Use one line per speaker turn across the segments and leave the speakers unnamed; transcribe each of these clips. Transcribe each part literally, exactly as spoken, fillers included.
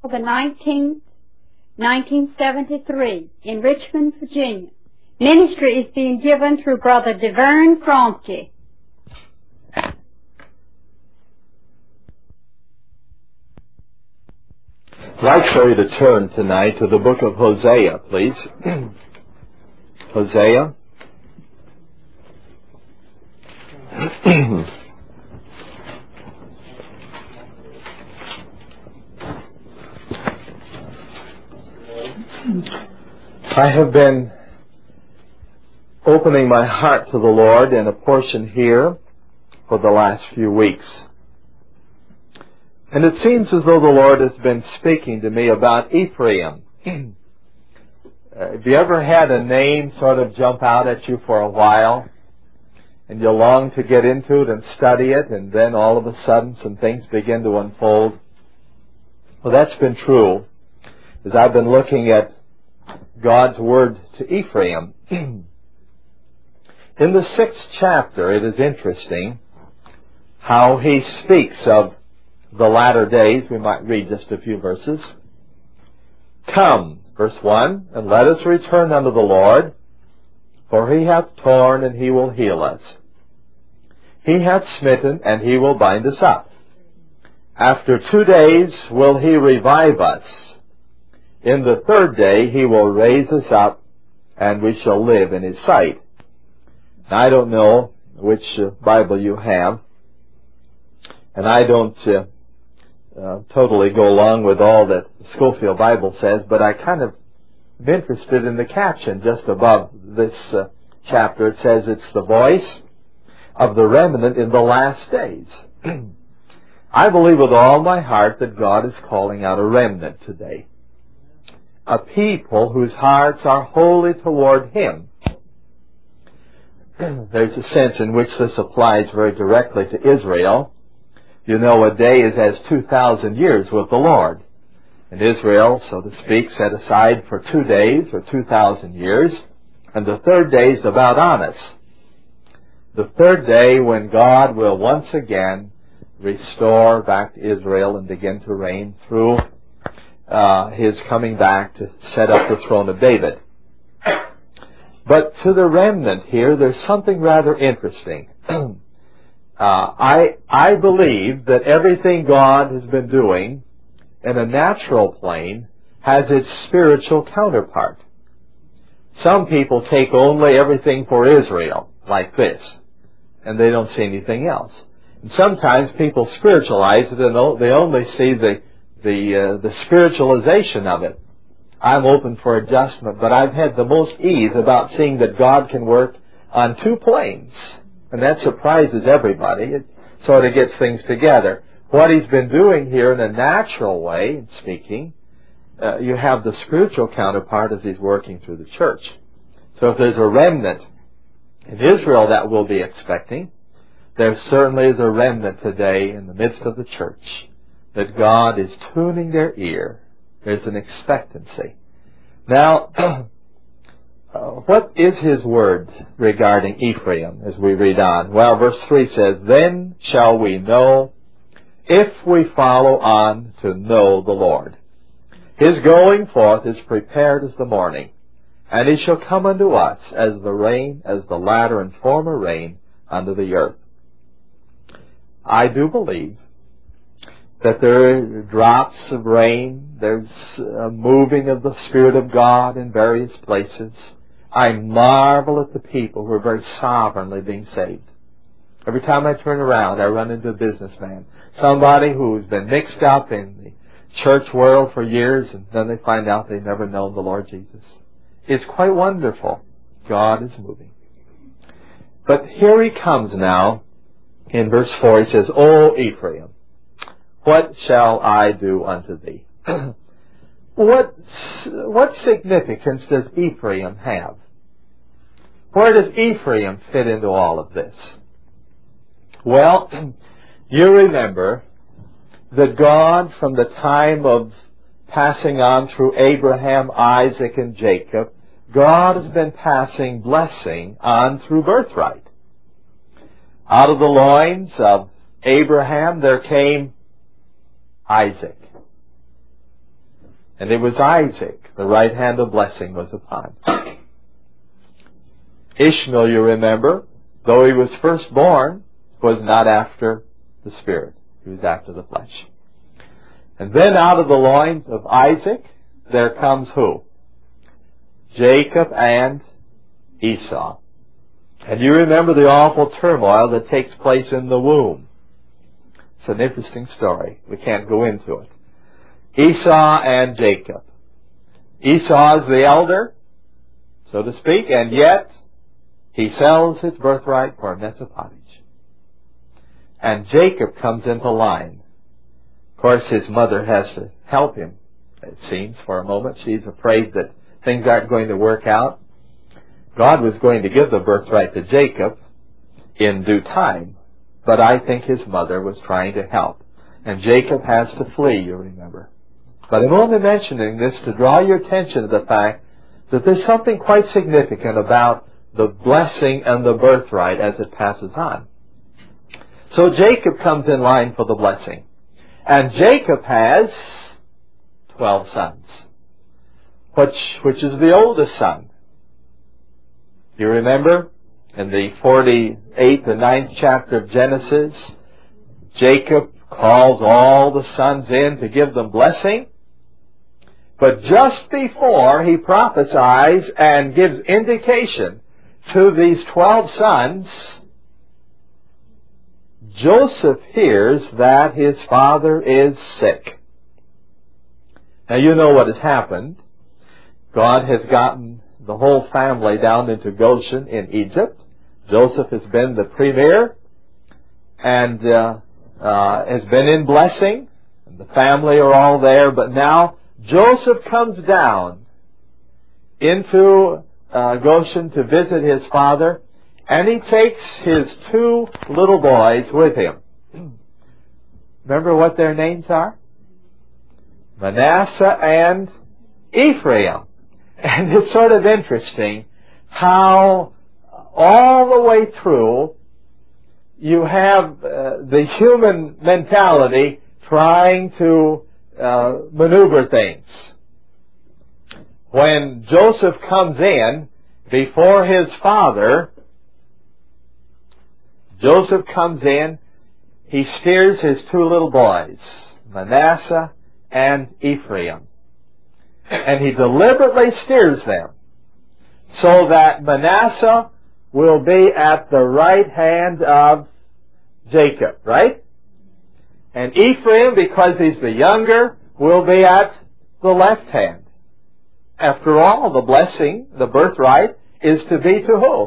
the nineteenth, nineteen seventy-three, in Richmond, Virginia. Ministry is being given through Brother DeVern Fromke.
I'd like for you to turn tonight to the book of Hosea, please. Hosea. I have been opening my heart to the Lord in a portion here for the last few weeks. And it seems as though the Lord has been speaking to me about Ephraim. uh, have you ever had a name sort of jump out at you for a while, and you long to get into it and study it, and then all of a sudden some things begin to unfold? Well, that's been true as I've been looking at God's word to Ephraim. In the sixth chapter, it is interesting how he speaks of the latter days. We might read just a few verses. Come, verse one, and let us return unto the Lord, for he hath torn, and he will heal us. He hath smitten, and he will bind us up. After two days will he revive us. In the third day he will raise us up, and we shall live in his sight. Now, I don't know which uh, Bible you have, and I don't uh, uh, totally go along with all that the Scofield Bible says, but I kind of am interested in the caption just above this uh, chapter. It says it's the voice of the remnant in the last days. I believe with all my heart that God is calling out a remnant today. A people whose hearts are wholly toward Him. There's a sense in which this applies very directly to Israel. You know, a day is as two thousand years with the Lord. And Israel, so to speak, set aside for two days or two thousand years, and the third day is about on us. The third day when God will once again restore back to Israel and begin to reign through uh, His coming back to set up the throne of David. But to the remnant here, there's something rather interesting. uh, I I believe that everything God has been doing in a natural plane has its spiritual counterpart. Some people take only everything for Israel, like this, and they don't see anything else. And sometimes people spiritualize it and they only see the the uh, the spiritualization of it. I'm open for adjustment, but I've had the most ease about seeing that God can work on two planes. And that surprises everybody. It sort of gets things together. What He's been doing here in a natural way, speaking, uh, you have the spiritual counterpart as He's working through the church. So if there's a remnant in Israel that we'll be expecting, there certainly is a remnant today in the midst of the church that God is tuning their ear. There's an expectancy. Now, uh, what is His word regarding Ephraim as we read on? Well, verse three says, Then shall we know if we follow on to know the Lord. His going forth is prepared as the morning, and He shall come unto us as the rain, as the latter and former rain unto the earth. I do believe that there are drops of rain, there's a moving of the Spirit of God in various places. I marvel at the people who are very sovereignly being saved. Every time I turn around, I run into a businessman, somebody who's been mixed up in the church world for years, and then they find out they've never known the Lord Jesus. It's quite wonderful. God is moving. But here He comes now. In verse four, He says, O Ephraim, what shall I do unto thee? what, what significance does Ephraim have? Where does Ephraim fit into all of this? Well, you remember that God, from the time of passing on through Abraham, Isaac, and Jacob, God has been passing blessing on through birthright. Out of the loins of Abraham there came Isaac. And it was Isaac, the right hand of blessing was upon. Ishmael, you remember, though he was firstborn, was not after the Spirit. He was after the flesh. And then out of the loins of Isaac, there comes who? Jacob and Esau. And you remember the awful turmoil that takes place in the womb. It's an interesting story. We can't go into it. Esau and Jacob. Esau is the elder, so to speak, and yet he sells his birthright for a mess of pottage. And Jacob comes into line. Of course, his mother has to help him, it seems, for a moment. She's afraid that things aren't going to work out. God was going to give the birthright to Jacob in due time, but I think his mother was trying to help. And Jacob has to flee, you remember. But I'm only mentioning this to draw your attention to the fact that there's something quite significant about the blessing and the birthright as it passes on. So Jacob comes in line for the blessing. And Jacob has twelve sons, which, which is the oldest son. You remember in the forty-eighth and ninth chapter of Genesis, Jacob calls all the sons in to give them blessing. But just before he prophesies and gives indication to these twelve sons, Joseph hears that his father is sick. Now you know what has happened. God has gotten the whole family down into Goshen in Egypt. Joseph has been the premier and uh, uh, has been in blessing. And the family are all there, but now Joseph comes down into uh, Goshen to visit his father, and he takes his two little boys with him. Remember what their names are? Manasseh and Ephraim. And it's sort of interesting how all the way through you have uh, the human mentality trying to uh, maneuver things. When Joseph comes in before his father, Joseph comes in, he steers his two little boys, Manasseh and Ephraim. And he deliberately steers them so that Manasseh will be at the right hand of Jacob, right? And Ephraim, because he's the younger, will be at the left hand. After all, the blessing, the birthright, is to be to who?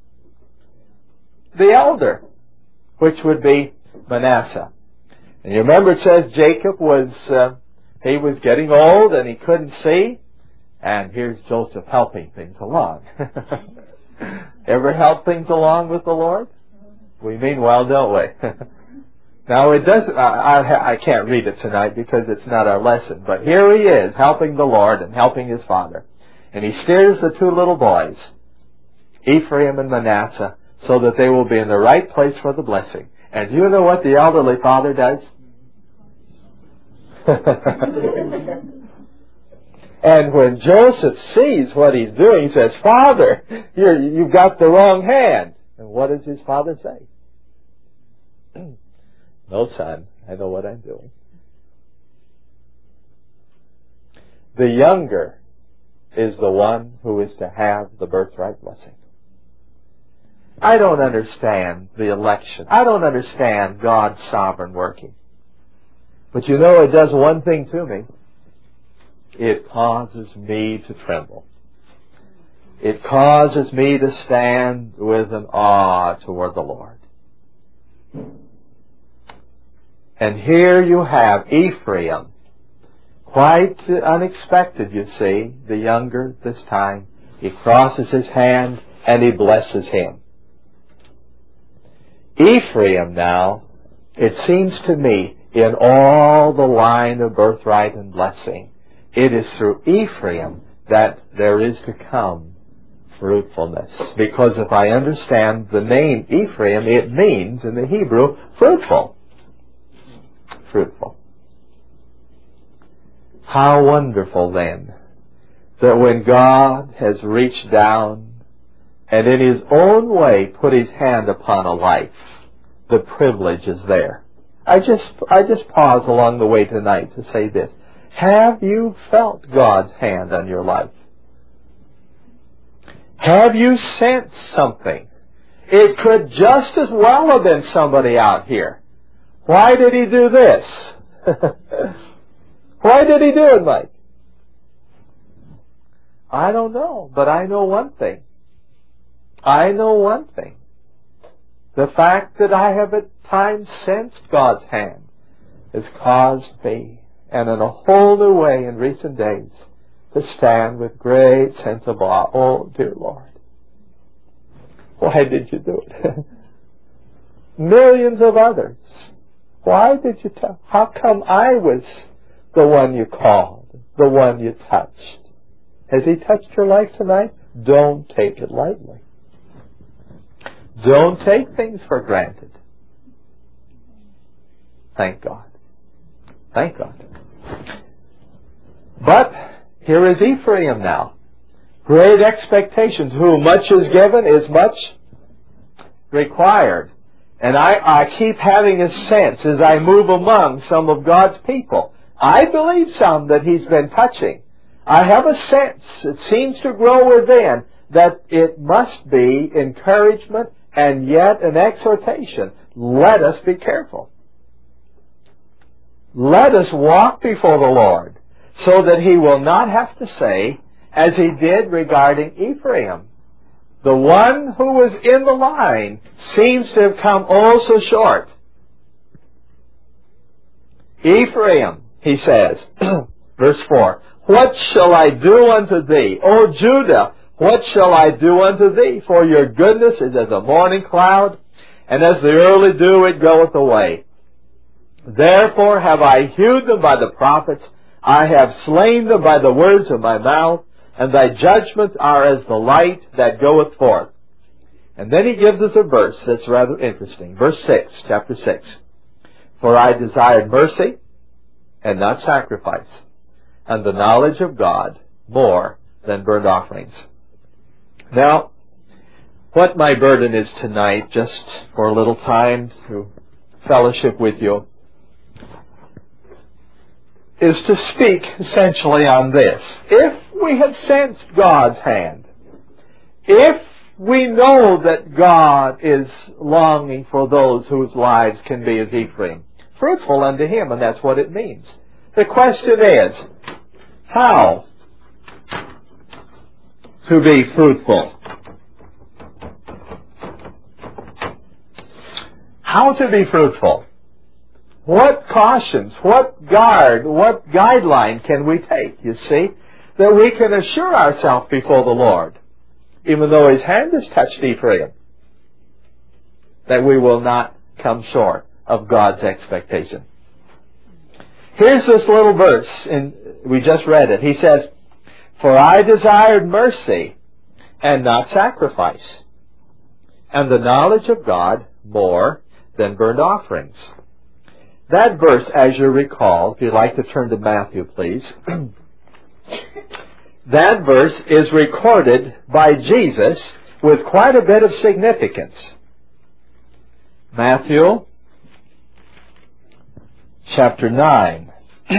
The elder, which would be Manasseh. And you remember it says Jacob was, uh, he was getting old and he couldn't see. And here's Joseph helping things along. Ever help things along with the Lord? We mean well, don't we? Now it doesn't, I, I, I can't read it tonight because it's not our lesson. But here he is helping the Lord and helping his father. And he steers the two little boys, Ephraim and Manasseh, so that they will be in the right place for the blessing. And do you know what the elderly father does? And when Joseph sees what he's doing, he says, "Father, you're, you've got the wrong hand." And what does his father say? "No, son, I know what I'm doing." The younger is the one who is to have the birthright blessing. I don't understand the election. I don't understand God's sovereign working. But you know, it does one thing to me. It causes me to tremble. It causes me to stand with an awe toward the Lord. And here you have Ephraim, quite unexpected, you see, the younger this time. He crosses his hand and he blesses him. Ephraim now, it seems to me, in all the line of birthright and blessing, it is through Ephraim that there is to come fruitfulness. Because if I understand the name Ephraim, it means in the Hebrew, fruitful. Fruitful. How wonderful then that when God has reached down and in His own way put His hand upon a life, the privilege is there. I just, I just pause along the way tonight to say this. Have you felt God's hand on your life? Have you sensed something? It could just as well have been somebody out here. Why did He do this? Why did He do it, Mike? I don't know, but I know one thing. I know one thing. The fact that I have at times sensed God's hand has caused me, and in a whole new way in recent days, to stand with great sense of awe. Oh, dear Lord, why did you do it? Millions of others. Why did you tell? How come I was the one you called, the one you touched? Has He touched your life tonight? Don't take it lightly. Don't take things for granted. Thank God. Thank God. But here is Ephraim now. Great expectations. Who much is given is much required. And I, I keep having a sense as I move among some of God's people. I believe some that He's been touching. I have a sense, it seems to grow within, that it must be encouragement and yet an exhortation. Let us be careful. Let us walk before the Lord so that He will not have to say, as He did regarding Ephraim, the one who was in the line seems to have come oh so short. Ephraim, he says, verse four, what shall I do unto thee? O Judah, what shall I do unto thee? For your goodness is as a morning cloud, and as the early dew it goeth away. Therefore have I hewed them by the prophets, I have slain them by the words of my mouth, and thy judgments are as the light that goeth forth. And then he gives us a verse that's rather interesting. Verse six, chapter six. For I desired mercy and not sacrifice, and the knowledge of God more than burnt offerings. Now, what my burden is tonight, just for a little time to fellowship with you, is to speak essentially on this. If we have sensed God's hand, if we know that God is longing for those whose lives can be as Ephraim, fruitful unto Him, and that's what it means. The question is, how to be fruitful? How to be fruitful? What cautions, what guard, what guideline can we take, you see, that we can assure ourselves before the Lord, even though His hand has touched Ephraim, that we will not come short of God's expectation. Here's this little verse, and we just read it. He says, for I desired mercy and not sacrifice, and the knowledge of God more than burnt offerings. That verse, as you recall, if you'd like to turn to Matthew, please. That verse is recorded by Jesus with quite a bit of significance. Matthew chapter nine.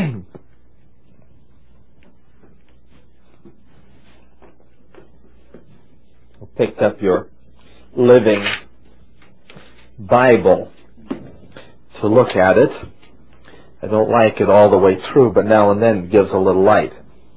Picked up your Living Bible to look at it. I don't like it all the way through, but now and then it gives a little light.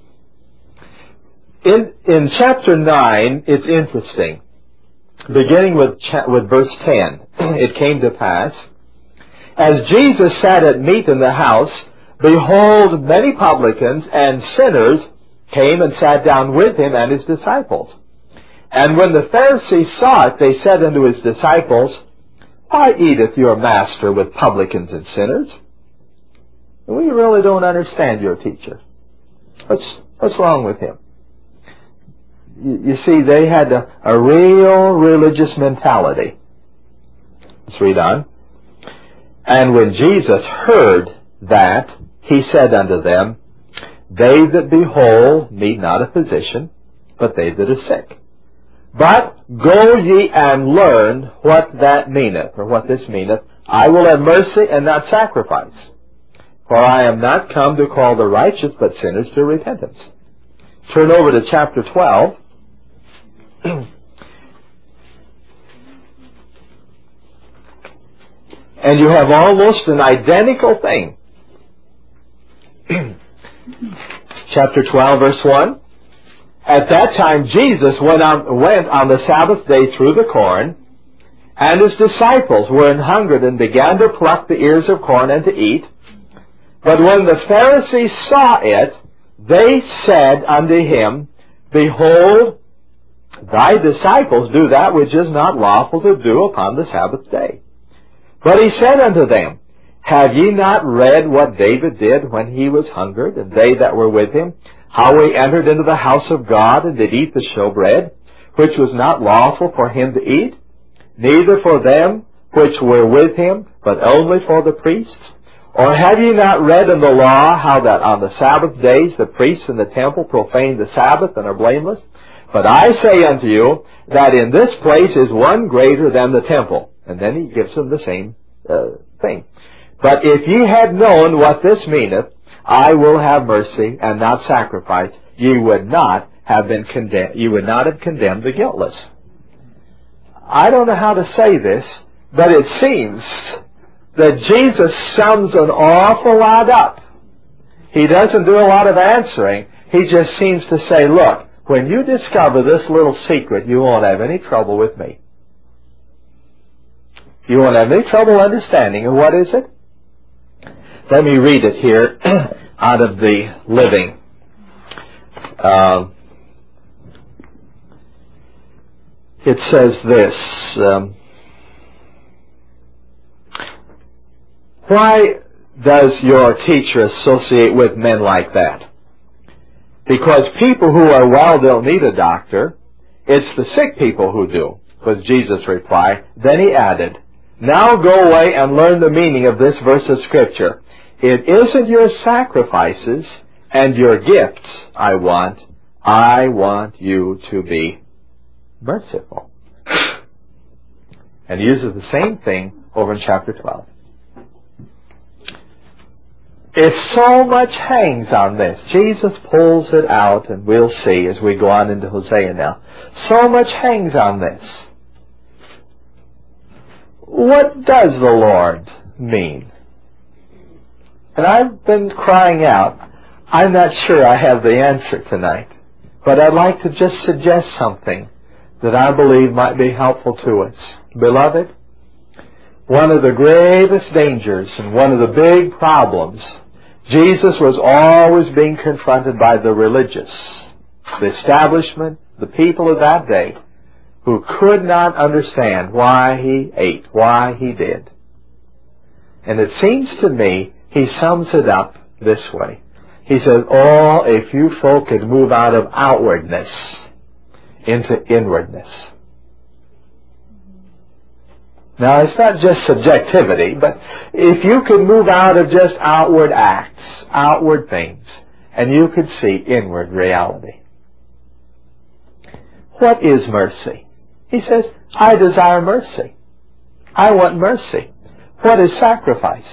In in chapter nine, it's interesting. Beginning with cha- with verse ten, it came to pass, as Jesus sat at meat in the house, behold, many publicans and sinners came and sat down with Him and His disciples. And when the Pharisees saw it, they said unto His disciples, why eateth your master with publicans and sinners? We really don't understand your teacher. What's, what's wrong with him? You, you see, they had a, a real religious mentality. Let's read on. And when Jesus heard that, He said unto them, They that be whole need not a physician, but they that are sick. But go ye and learn what that meaneth, or what this meaneth. I will have mercy and not sacrifice. For I am not come to call the righteous, but sinners to repentance. Turn over to chapter twelve. And you have almost an identical thing. Chapter twelve, verse one. At that time Jesus went on, went on the Sabbath day through the corn, and his disciples were an hungered, and began to pluck the ears of corn and to eat. But when the Pharisees saw it, they said unto him, Behold, thy disciples do that which is not lawful to do upon the Sabbath day. But he said unto them, Have ye not read what David did when he was hungered, and they that were with him, how he entered into the house of God, and did eat the showbread, which was not lawful for him to eat, neither for them which were with him, but only for the priests? Or have ye not read in the law how that on the Sabbath days the priests in the temple profane the Sabbath and are blameless? But I say unto you that in this place is one greater than the temple. And then he gives them the same uh, thing. But if ye had known what this meaneth, I will have mercy and not sacrifice, ye would not have been condemned. You would not have condemned the guiltless. I don't know how to say this, but it seems that Jesus sums an awful lot up. He doesn't do a lot of answering. He just seems to say, look, when you discover this little secret, you won't have any trouble with me. You won't have any trouble understanding. And what is it? Let me read it here out of the Living. Um, it says this. Um, Why does your teacher associate with men like that? Because people who are well don't need a doctor. It's the sick people who do, was Jesus' reply. Then he added, Now go away and learn the meaning of this verse of Scripture. It isn't your sacrifices and your gifts I want. I want you to be merciful. And he uses the same thing over in chapter twelve. If so much hangs on this, Jesus pulls it out, and we'll see as we go on into Hosea now. So much hangs on this. What does the Lord mean? And I've been crying out. I'm not sure I have the answer tonight, but I'd like to just suggest something that I believe might be helpful to us. Beloved, one of the gravest dangers and one of the big problems, Jesus was always being confronted by the religious, the establishment, the people of that day, who could not understand why he ate, why he did. And it seems to me he sums it up this way. He says, oh, if you folk could move out of outwardness into inwardness. Now, it's not just subjectivity, but if you could move out of just outward acts, outward things, and you could see inward reality. What is mercy? He says, I desire mercy. I want mercy. What is sacrifice?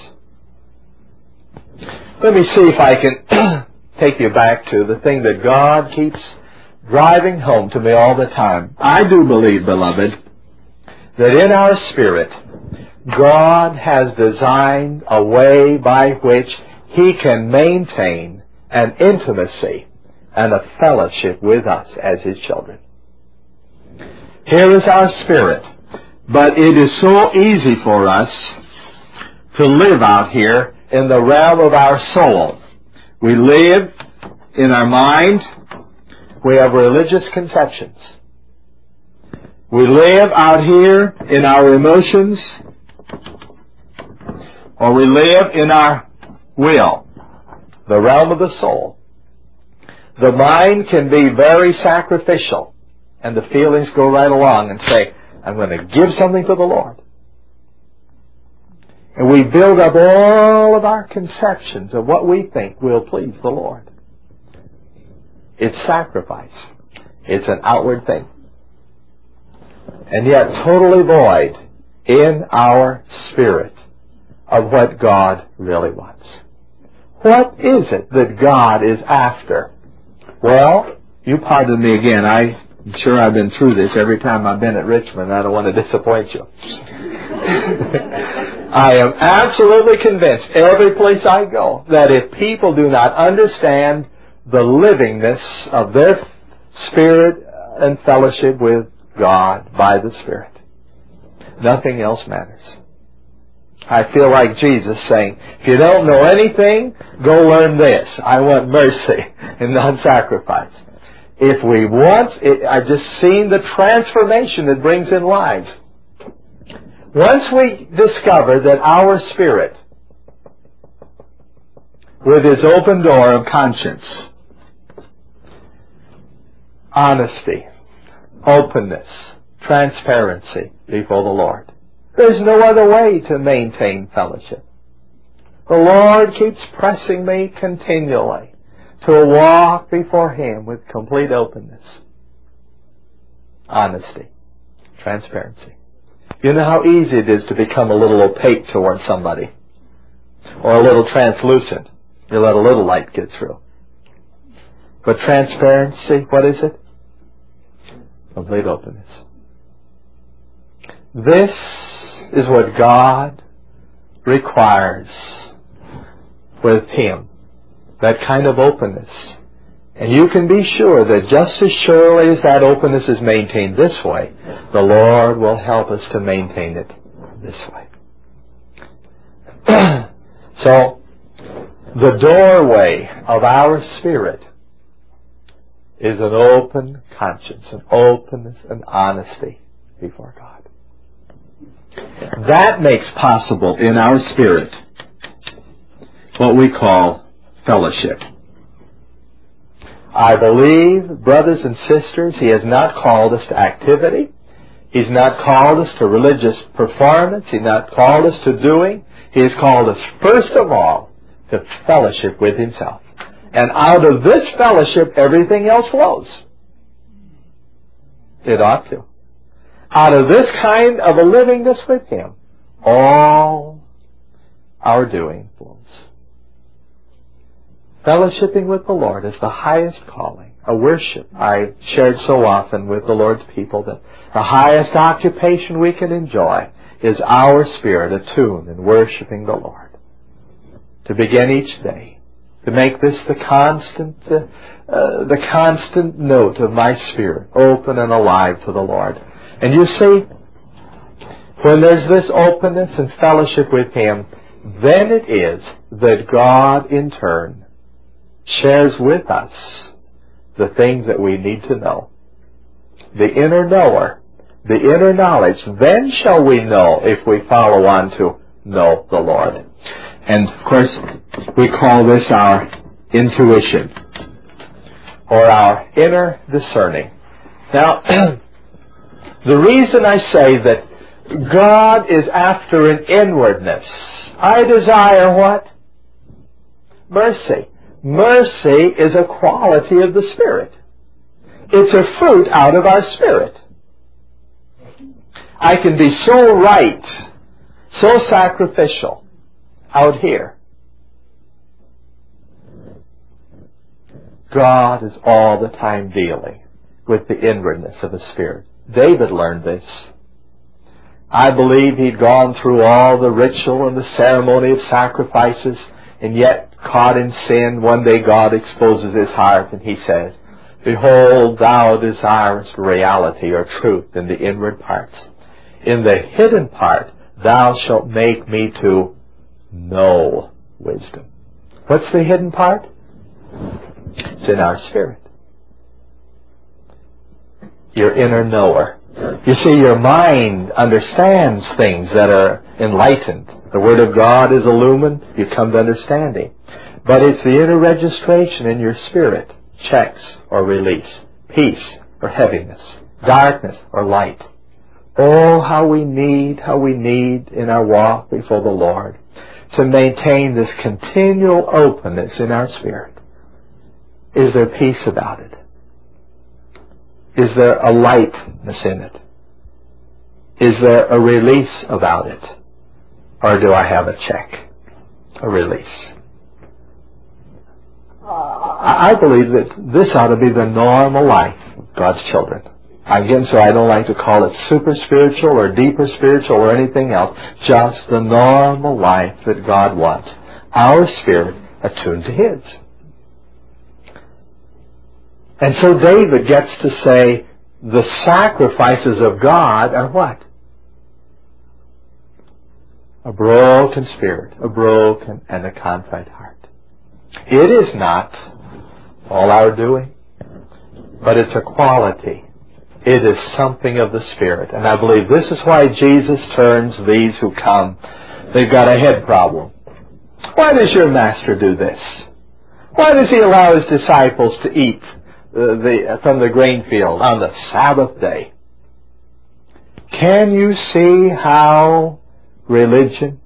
Let me see if I can take you back to the thing that God keeps driving home to me all the time. I do believe, beloved, that in our spirit, God has designed a way by which He can maintain an intimacy and a fellowship with us as His children. Here is our spirit, but it is so easy for us to live out here in the realm of our soul. We live in our mind. We have religious conceptions. We live out here in our emotions, or we live in our will, the realm of the soul. The mind can be very sacrificial, and the feelings go right along and say, I'm going to give something to the Lord. And we build up all of our conceptions of what we think will please the Lord. It's sacrifice. It's an outward thing. And yet totally void in our spirit of what God really wants. What is it that God is after? Well, you pardon me again. I'm sure I've been through this every time I've been at Richmond. I don't want to disappoint you. I am absolutely convinced every place I go that if people do not understand the livingness of their spirit and fellowship with God by the Spirit, nothing else matters. I feel like Jesus saying, if you don't know anything, go learn this. I want mercy and not sacrifice. If we want, it, I've just seen the transformation it brings in lives. Once we discover that our spirit, with its open door of conscience, honesty, openness, transparency before the Lord, there's no other way to maintain fellowship. The Lord keeps pressing me continually to walk before Him with complete openness, honesty, transparency. You know how easy it is to become a little opaque towards somebody, or a little translucent. You let a little light get through. But transparency, what is it? Complete openness. This is what God requires with Him. That kind of openness. And you can be sure that just as surely as that openness is maintained this way, the Lord will help us to maintain it this way. So, the doorway of our spirit is an open conscience, an openness and honesty before God. That makes possible in our spirit what we call fellowship. I believe, brothers and sisters, He has not called us to activity. He's not called us to religious performance. He's not called us to doing. He has called us, first of all, to fellowship with Himself. And out of this fellowship, everything else flows. It ought to. Out of this kind of a livingness with Him, all our doing flows. Fellowshipping with the Lord is the highest calling, a worship. I shared so often with the Lord's people that the highest occupation we can enjoy is our spirit attuned in worshiping the Lord. To begin each day, to make this the constant, uh, uh, the constant note of my spirit, open and alive to the Lord. And you see, when there's this openness and fellowship with Him, then it is that God in turn shares with us the things that we need to know. The inner knower, the inner knowledge, then shall we know if we follow on to know the Lord. And of course, we call this our intuition, or our inner discerning. Now, the reason I say that God is after an inwardness, I desire what? Mercy. Mercy is a quality of the Spirit. It's a fruit out of our spirit. I can be so right, so sacrificial out here. God is all the time dealing with the inwardness of the Spirit. David learned this. I believe he'd gone through all the ritual and the ceremony of sacrifices, and yet, caught in sin, one day God exposes his heart and He says, behold, thou desirest reality or truth in the inward parts. In the hidden part, thou shalt make me to know wisdom. What's the hidden part? It's in our spirit. Your inner knower. You see, your mind understands things that are enlightened. The Word of God is illumined. You come to understanding. But it's the inner registration in your spirit. Checks or release. Peace or heaviness. Darkness or light. Oh, how we need, how we need in our walk before the Lord to maintain this continual openness in our spirit. Is Is there peace about it? Is there a lightness in it? Is there a release about it? Or do I have a check? A release? I believe that this ought to be the normal life of God's children. Again, so I don't like to call it super spiritual or deeper spiritual or anything else. Just the normal life that God wants. Our spirit attuned to His. And so David gets to say, the sacrifices of God are what? A broken spirit, a broken and a contrite heart. It is not all our doing, but it's a quality. It is something of the Spirit. And I believe this is why Jesus turns these who come. They've got a head problem. Why does your master do this? Why does he allow his disciples to eat uh, the, from the grain field on the Sabbath day? Can you see how religion,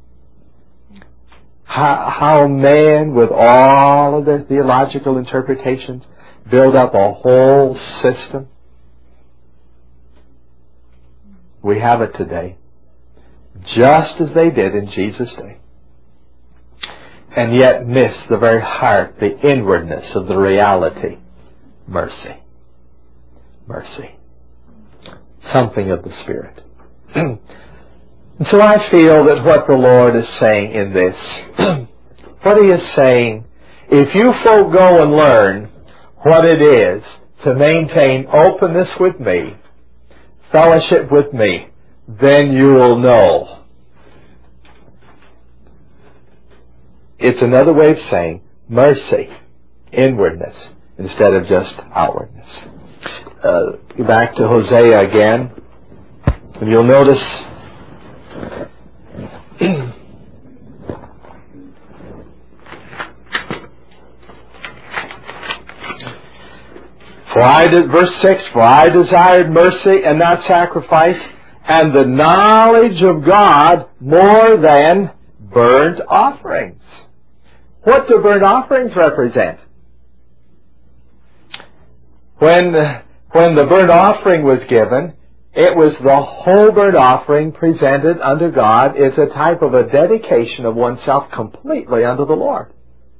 how, how man with all of their theological interpretations build up a whole system? We have it today, just as they did in Jesus' day, and yet miss the very heart, the inwardness of the reality. Mercy. Mercy. Something of the Spirit. And so I feel that what the Lord is saying in this, what He is saying, if you folk go and learn what it is to maintain openness with me, fellowship with me, then you will know. It's another way of saying mercy, inwardness, instead of just outwardness. Uh, back to Hosea again, and you'll notice For I did, verse six, for I desired mercy and not sacrifice, and the knowledge of God more than burnt offerings. What do burnt offerings represent? When, when the burnt offering was given, it was the whole burnt offering presented unto God is a type of a dedication of oneself completely unto the Lord.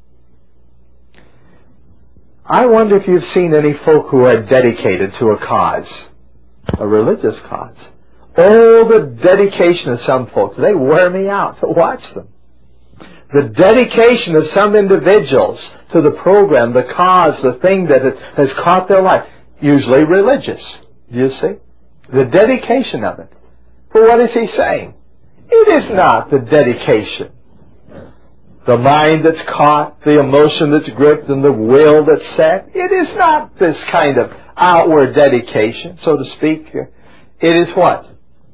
I wonder if you've seen any folk who are dedicated to a cause, a religious cause. Oh, the dedication of some folks. They wear me out to watch them. The dedication of some individuals to the program, the cause, the thing that has caught their life. Usually religious. Do you see? The dedication of it. But what is he saying? It is not the dedication. The mind that's caught, the emotion that's gripped, and the will that's set. It is not this kind of outward dedication, so to speak. It is what?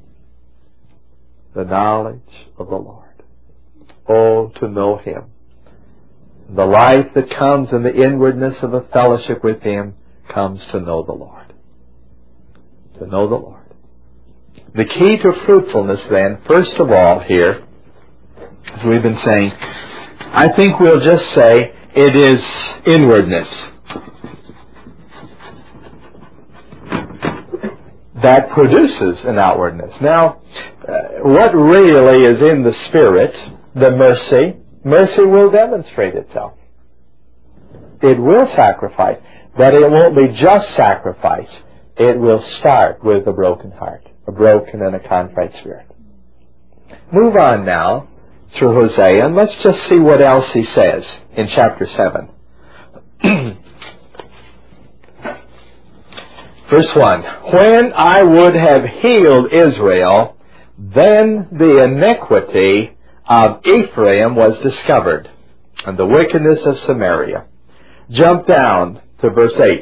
The knowledge of the Lord. Oh, to know Him. The life that comes in the inwardness of a fellowship with Him comes to know the Lord. To know the Lord. The key to fruitfulness then, first of all here, as we've been saying, I think we'll just say it is inwardness that produces an outwardness. Now, uh, what really is in the Spirit, the mercy, mercy will demonstrate itself. It will sacrifice, but it won't be just sacrifice. It will start with a broken heart, a broken and a contrite spirit. Move on now through Hosea, and let's just see what else he says in chapter seven. Verse one, when I would have healed Israel, then the iniquity of Ephraim was discovered, and the wickedness of Samaria. Jump down to verse eight.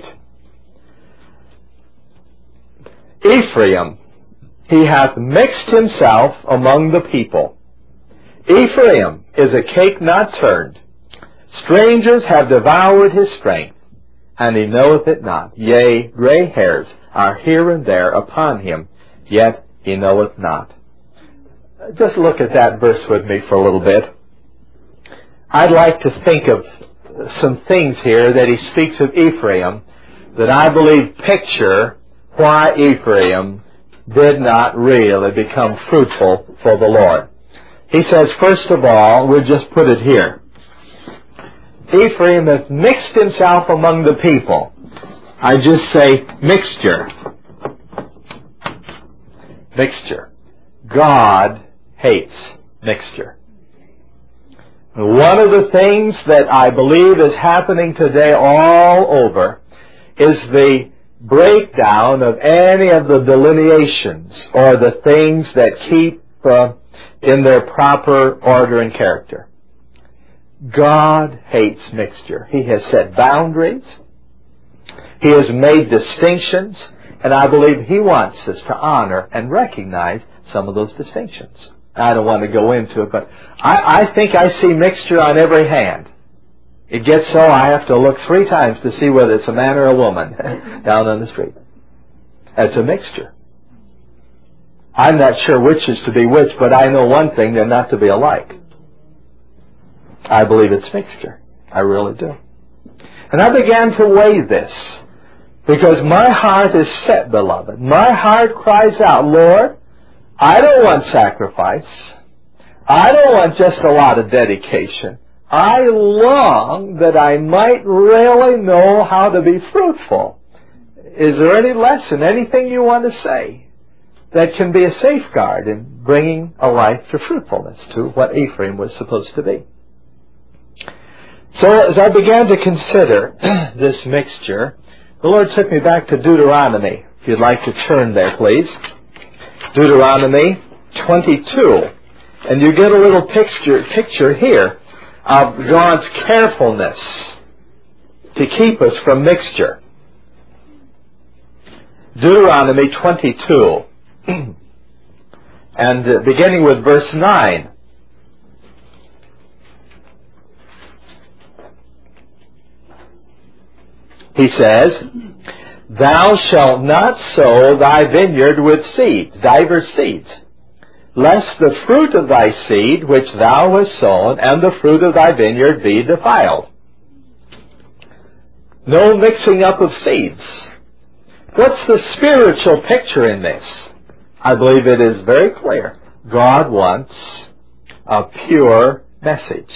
Ephraim, he hath mixed himself among the people. Ephraim is a cake not turned. Strangers have devoured his strength, and he knoweth it not. Yea, gray hairs are here and there upon him, yet he knoweth not. Just look at that verse with me for a little bit. I'd like to think of some things here that he speaks of Ephraim that I believe picture why Ephraim did not really become fruitful for the Lord. He says, first of all, we'll just put it here. Ephraim hath mixed himself among the people. I just say mixture. Mixture. God hates mixture. One of the things that I believe is happening today all over is the breakdown of any of the delineations or the things that keep uh, in their proper order and character. God hates mixture. He has set boundaries. He has made distinctions, and I believe He wants us to honor and recognize some of those distinctions. I don't want to go into it, but I, I think I see mixture on every hand. It gets so I have to look three times to see whether it's a man or a woman down on the street. It's a mixture. I'm not sure which is to be which, but I know one thing, they're not to be alike. I believe it's mixture. I really do. And I began to weigh this, because my heart is set, beloved. My heart cries out, Lord, I don't want sacrifice. I don't want just a lot of dedication. I long that I might really know how to be fruitful. Is there any lesson, anything you want to say that can be a safeguard in bringing a life to fruitfulness, to what Ephraim was supposed to be? So as I began to consider this mixture, the Lord took me back to Deuteronomy. If you'd like to turn there, please. Deuteronomy twenty-two. And you get a little picture, picture here of God's carefulness to keep us from mixture. Deuteronomy twenty-two. And uh, beginning with verse nine. He says, Thou shalt not sow thy vineyard with seed, divers seeds, lest the fruit of thy seed which thou hast sown and the fruit of thy vineyard be defiled. No mixing up of seeds. What's the spiritual picture in this? I believe it is very clear. God wants a pure message.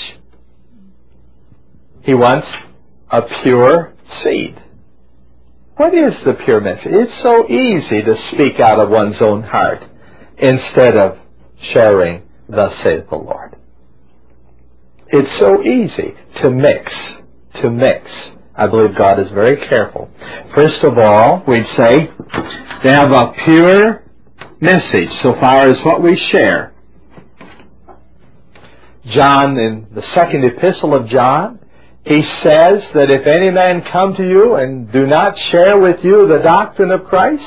He wants a pure seed. What is the pure message? It's so easy to speak out of one's own heart instead of sharing, thus saith the Lord. It's so easy to mix, to mix. I believe God is very careful. First of all, we'd say to have a pure message so far as what we share. John, in the second epistle of John, he says that if any man come to you and do not share with you the doctrine of Christ,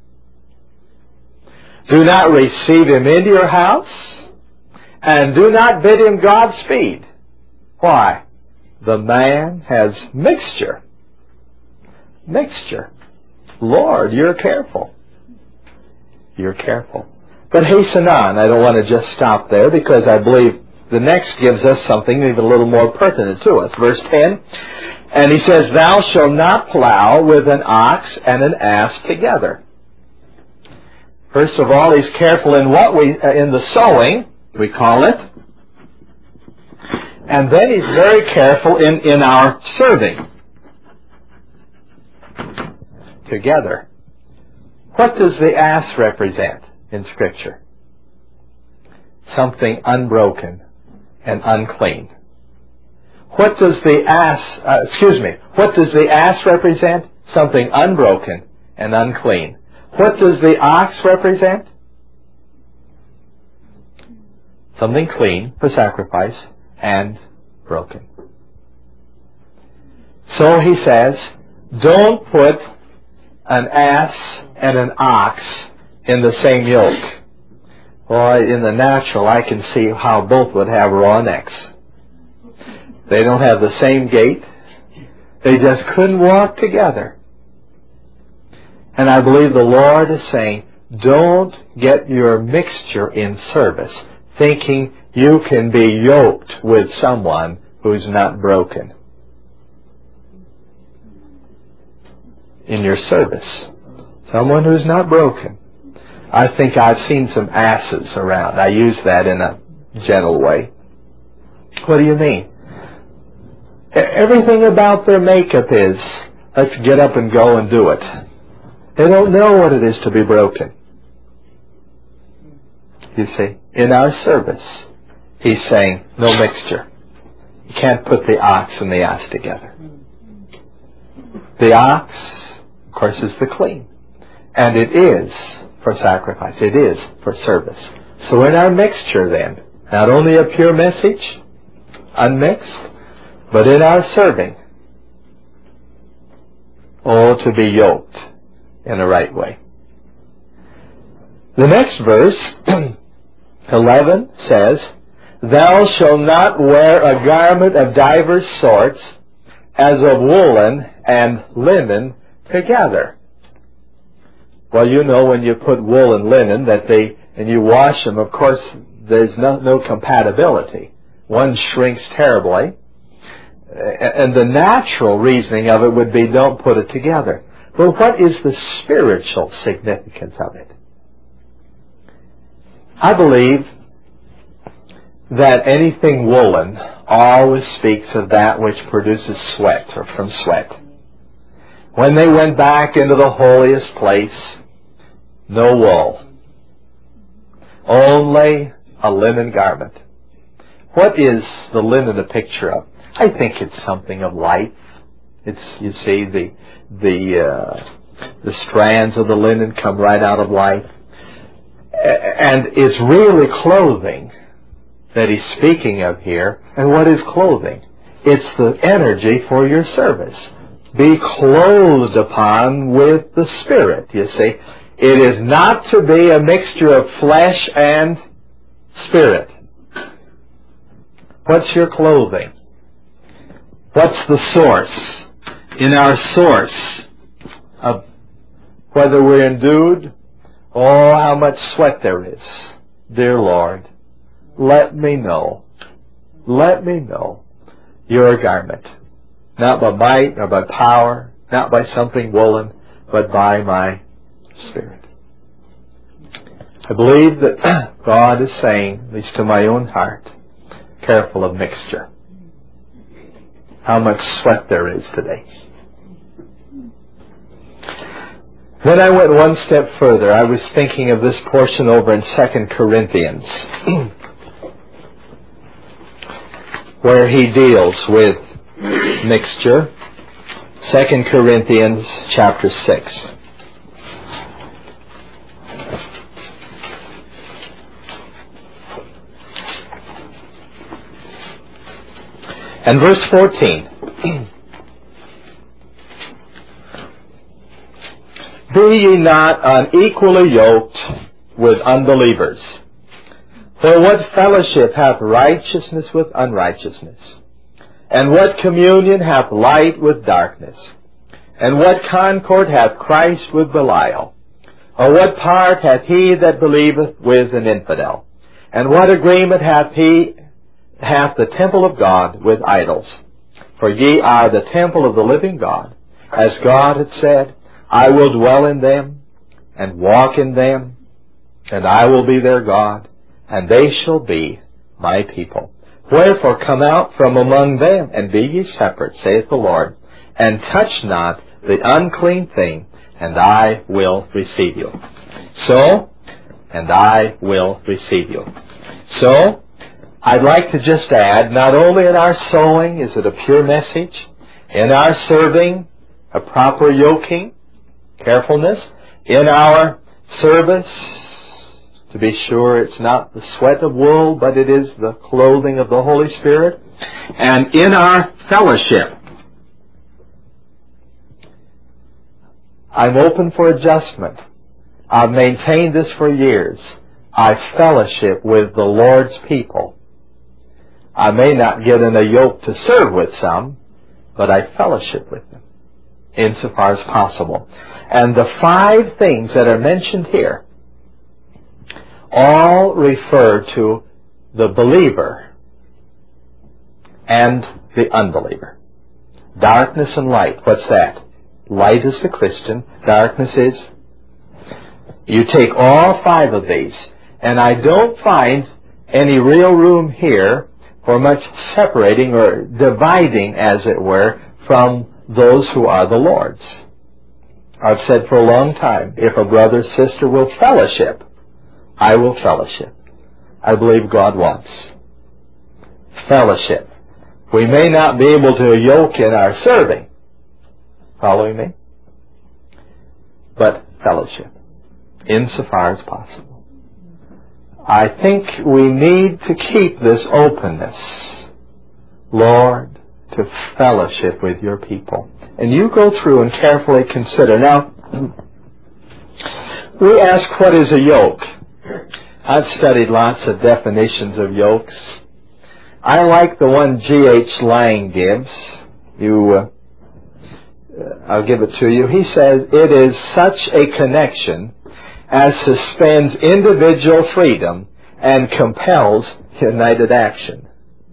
do not receive him into your house, and do not bid him Godspeed. Why? The man has mixture. Mixture. Lord, you're careful. You're careful. But hasten on. I don't want to just stop there, because I believe the next gives us something even a little more pertinent to us. Verse ten, and he says, Thou shalt not plow with an ox and an ass together. First of all, he's careful in what we, uh, in the sowing, we call it. And then he's very careful in, in our serving. Together. What does the ass represent in Scripture? Something unbroken and unclean. What does the ass, uh, excuse me, what does the ass represent? Something unbroken and unclean. What does the ox represent? Something clean for sacrifice and broken. So he says, don't put an ass and an ox in the same yoke. Boy, in the natural, I can see how both would have raw necks. They don't have the same gait. They just couldn't walk together. And I believe the Lord is saying, don't get your mixture in service, thinking you can be yoked with someone who's not broken. in your service. Someone who's not broken. I think I've seen some asses around. I use that in a gentle way. What do you mean? Everything about their makeup is, let's get up and go and do it. They don't know what it is to be broken. You see, in our service, he's saying, no mixture. You can't put the ox and the ass together. The ox, of course, is the clean. And it is for sacrifice. It is for service. So in our mixture then, not only a pure message, unmixed, but in our serving, oh, to be yoked in a right way. The next verse, eleven, says, Thou shalt not wear a garment of divers sorts, as of woolen and linen together. Well, you know when you put wool and linen that they, and you wash them, of course, there's no, no compatibility. One shrinks terribly. And the natural reasoning of it would be, don't put it together. Well, what is the spiritual significance of it? I believe that anything woolen always speaks of that which produces sweat, or from sweat. When they went back into the holiest place, no wool. Only a linen garment. What is the linen a picture of? I think it's something of life. It's, you see, the the uh, the strands of the linen come right out of life. And it's really clothing that he's speaking of here. And what is clothing? It's the energy for your service. Be clothed upon with the Spirit, you see. It is not to be a mixture of flesh and spirit. What's your clothing? What's the source? In our source of whether we're endued, oh, how much sweat there is. Dear Lord, let me know. Let me know your garment. Not by might nor by power, not by something woolen, but by my Spirit. I believe that God is saying, at least to my own heart, careful of mixture. How much sweat there is today. Then I went one step further. I was thinking of this portion over in Second Corinthians, where he deals with mixture. Second Corinthians chapter six. And verse fourteen. Be ye not unequally yoked with unbelievers. For what fellowship hath righteousness with unrighteousness? And what communion hath light with darkness? And what concord hath Christ with Belial? Or what part hath he that believeth with an infidel? And what agreement hath he hath the temple of God with idols? For ye are the temple of the living God, as God hath said, I will dwell in them, and walk in them, and I will be their God, and they shall be my people. Wherefore come out from among them, and be ye separate, saith the Lord, and touch not the unclean thing, and I will receive you. So, and I will receive you. So, I'd like to just add, not only in our sowing is it a pure message, in our serving, a proper yoking, carefulness, in our service, to be sure it's not the sweat of wool, but it is the clothing of the Holy Spirit, and in our fellowship. I'm open for adjustment. I've maintained this for years. I fellowship with the Lord's people. I may not get in a yoke to serve with some, but I fellowship with them insofar as possible. And the five things that are mentioned here all refer to the believer and the unbeliever. Darkness and light. What's that? Light is the Christian, darkness is. You take all five of these, and I don't find any real room here for much separating or dividing, as it were, from those who are the Lord's. I've said for a long time, if a brother or sister will fellowship, I will fellowship. I believe God wants fellowship. We may not be able to yoke in our serving, following me, but fellowship, insofar as possible. I think we need to keep this openness, Lord, to fellowship with your people. And you go through and carefully consider. Now, we ask, what is a yoke? I've studied lots of definitions of yokes. I like the one G H Lang gives. You, uh, I'll give it to you. He says, it is such a connection as suspends individual freedom and compels united action.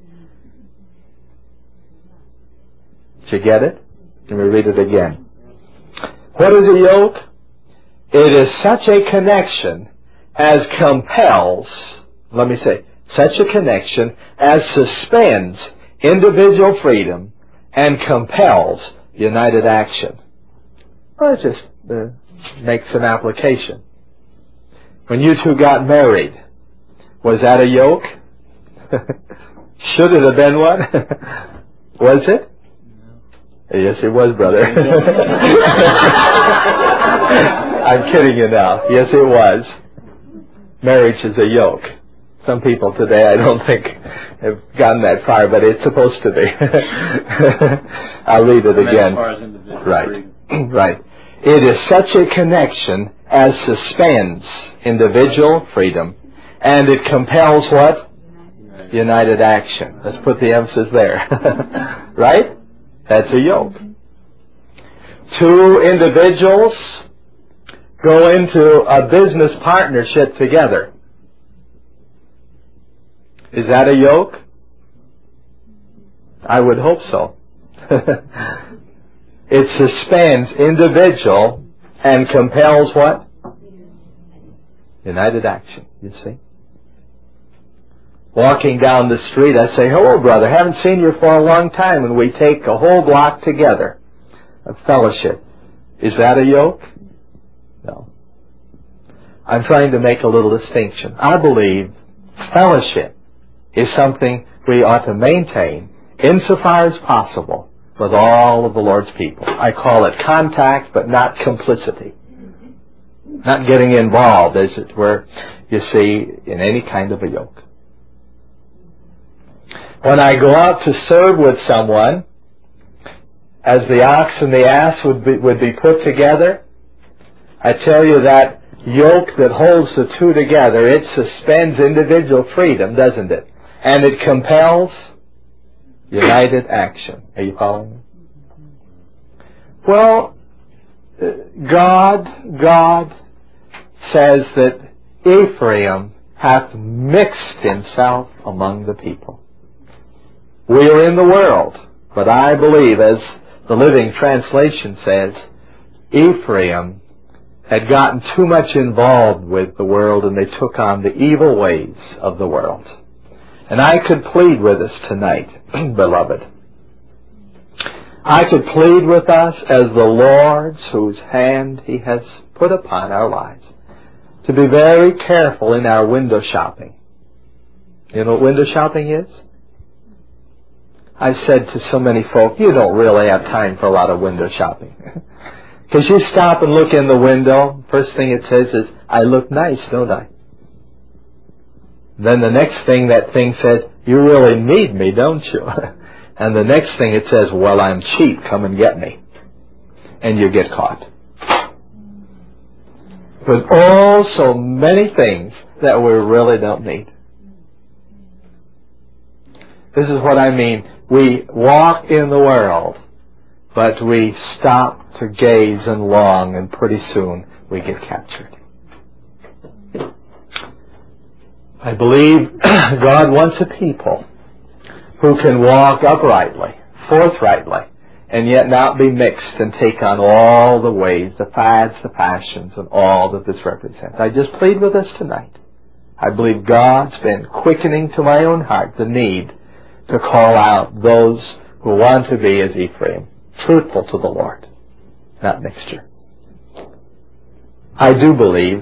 Did you get it? Let me read it again. What is a yoke? It is such a connection as compels, let me say, such a connection as suspends individual freedom and compels united action. Well, it just uh, makes an application. When you two got married, was that a yoke? Should it have been one? Was it? Yes, it was, brother. I'm kidding you now. Yes, it was. Marriage is a yoke. Some people today, I don't think, have gotten that far, but it's supposed to be. I'll read it again. Right. Right. It is such a connection as suspends individual freedom, and it compels what? United, United action. Let's put the emphasis there. Right? That's a yoke. Two individuals go into a business partnership together. Is that a yoke? I would hope so. It suspends individual and compels what? United action, you see. Walking down the street, I say, hello, brother, haven't seen you for a long time, and we take a whole block together of fellowship. Is that a yoke? No. I'm trying to make a little distinction. I believe fellowship is something we ought to maintain insofar as possible with all of the Lord's people. I call it contact, but not complicity. Not getting involved, as it were, you see, in any kind of a yoke. When I go out to serve with someone, as the ox and the ass would be, would be put together, I tell you that yoke that holds the two together, it suspends individual freedom, doesn't it? And it compels united action. Are you following me? Well, God, God says that Ephraim hath mixed himself among the people. We are in the world, but I believe, as the Living Translation says, Ephraim had gotten too much involved with the world, and they took on the evil ways of the world. And I could plead with us tonight, beloved. I could plead with us as the Lord's whose hand He has put upon our lives to be very careful in our window shopping. You know what window shopping is? I've said to so many folk, you don't really have time for a lot of window shopping. Because you stop and look in the window, first thing it says is, I look nice, don't I? Then the next thing that thing says, you really need me, don't you? And the next thing it says, well, I'm cheap, come and get me. And you get caught. With oh, so many things that we really don't need. This is what I mean. We walk in the world, but we stop to gaze and long, and pretty soon we get captured. I believe God wants a people who can walk uprightly, forthrightly, and yet not be mixed and take on all the ways, the fads, the passions, and all that this represents. I just plead with us tonight. I believe God's been quickening to my own heart the need to call out those who want to be as Ephraim, truthful to the Lord, not mixture. I do believe,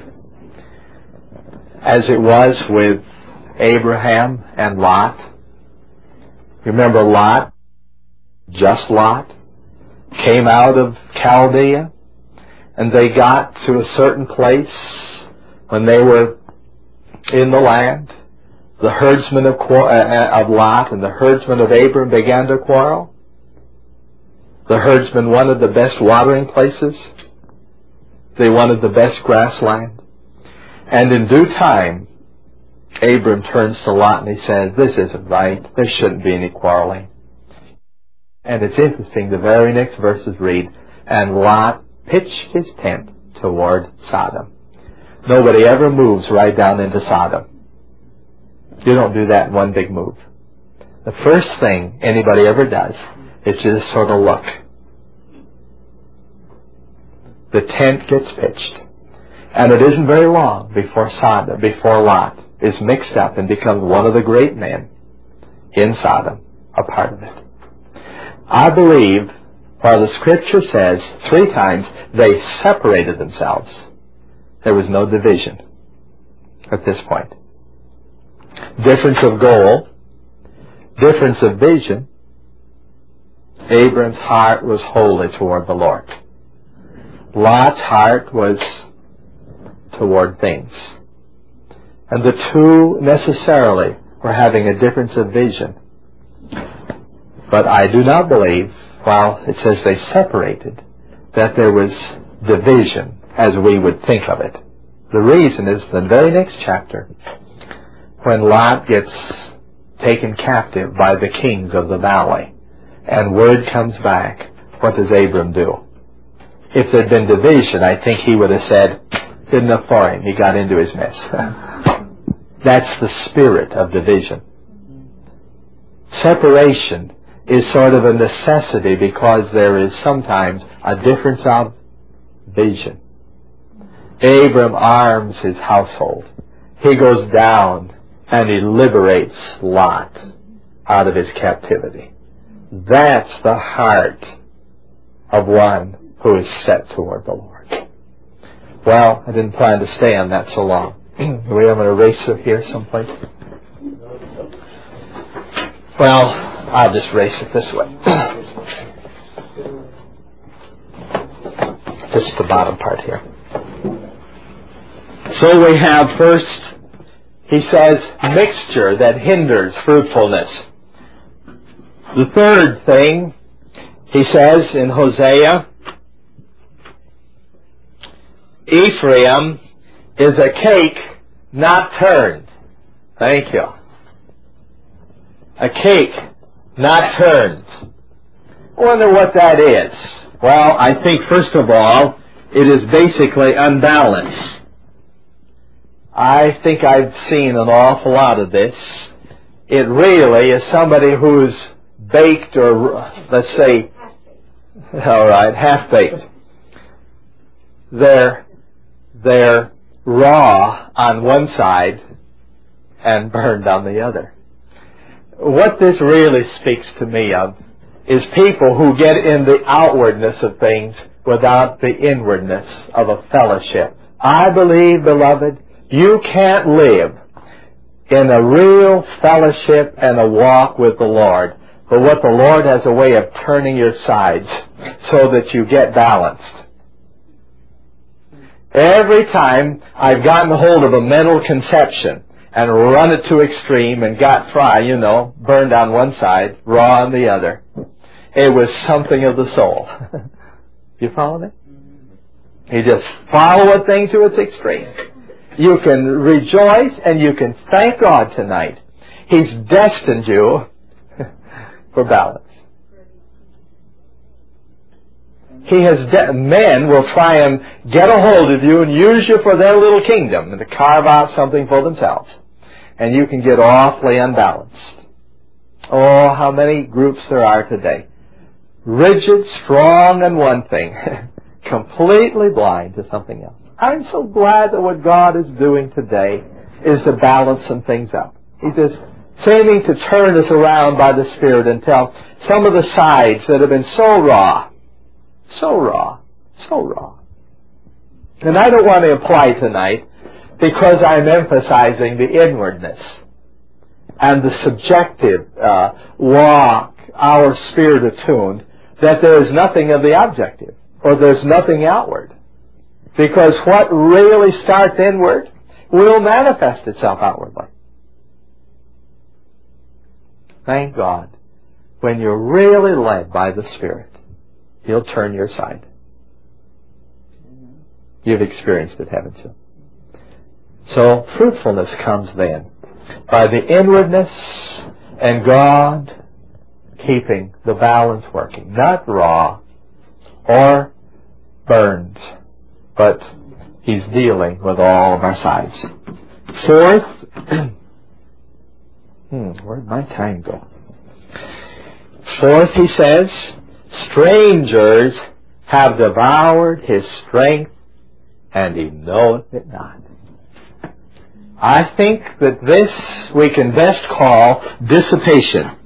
as it was with Abraham and Lot. Remember Lot, just Lot, came out of Chaldea, and they got to a certain place when they were in the land. The herdsmen of, of Lot and the herdsmen of Abram began to quarrel. The herdsmen wanted the best watering places. They wanted the best grassland. And in due time, Abram turns to Lot and he says, this isn't right. There shouldn't be any quarreling. And it's interesting, the very next verses read, and Lot pitched his tent toward Sodom. Nobody ever moves right down into Sodom. You don't do that in one big move. The first thing anybody ever does is just sort of look. The tent gets pitched. And it isn't very long before Sodom, before Lot is mixed up and becomes one of the great men in Sodom, a part of it. I believe, while the Scripture says three times they separated themselves, there was no division at this point. Difference of goal, difference of vision. Abram's heart was wholly toward the Lord. Lot's heart was toward things. And the two necessarily were having a difference of vision. But I do not believe, while it says they separated, that there was division as we would think of it. The reason is the very next chapter, when Lot gets taken captive by the kings of the valley, and word comes back, what does Abram do? If there had been division, I think he would have said, good enough for him, he got into his mess. That's the spirit of division. Separation is sort of a necessity because there is sometimes a difference of vision. Abram arms his household. He goes down and he liberates Lot out of his captivity. That's the heart of one who is set toward the Lord. Well, I didn't plan to stay on that so long. Do we have an eraser here someplace? Well, I'll just erase it this way. Just the bottom part here. So we have first, he says, mixture that hinders fruitfulness. The third thing, he says in Hosea, Ephraim is a cake not turned. Thank you. A cake not turned. I wonder what that is. Well, I think first of all, it is basically unbalanced. I think I've seen an awful lot of this. It really is somebody who's baked or, let's say, all right, half-baked. They're, they're raw on one side and burned on the other. What this really speaks to me of is people who get in the outwardness of things without the inwardness of a fellowship. I believe, beloved, you can't live in a real fellowship and a walk with the Lord, but what the Lord has a way of turning your sides so that you get balanced. Every time I've gotten hold of a mental conception and run it to extreme and got fry, you know, burned on one side, raw on the other, it was something of the soul. You follow me? You just follow a thing to its extreme. You can rejoice and you can thank God tonight. He's destined you for balance. He has de- men will try and get a hold of you and use you for their little kingdom and to carve out something for themselves. And you can get awfully unbalanced. Oh, how many groups there are today. rigid, strong on one thing, completely blind to something else. I'm so glad that what God is doing today is to balance some things up. He's just seeming to turn us around by the Spirit and tell some of the sides that have been so raw, so raw, so raw. And I don't want to imply tonight, because I'm emphasizing the inwardness and the subjective uh, walk, our spirit attuned, that there is nothing of the objective, or there's nothing outward. Because what really starts inward will manifest itself outwardly. Thank God, when you're really led by the Spirit, He'll turn your side. You've experienced it, haven't you? So fruitfulness comes then by the inwardness and God keeping the balance working. Not raw or burned, but He's dealing with all of our sides. Fourth, hmm, where'd my time go? Fourth, he says, strangers have devoured His strength, and He knoweth it not. I think that this we can best call dissipation.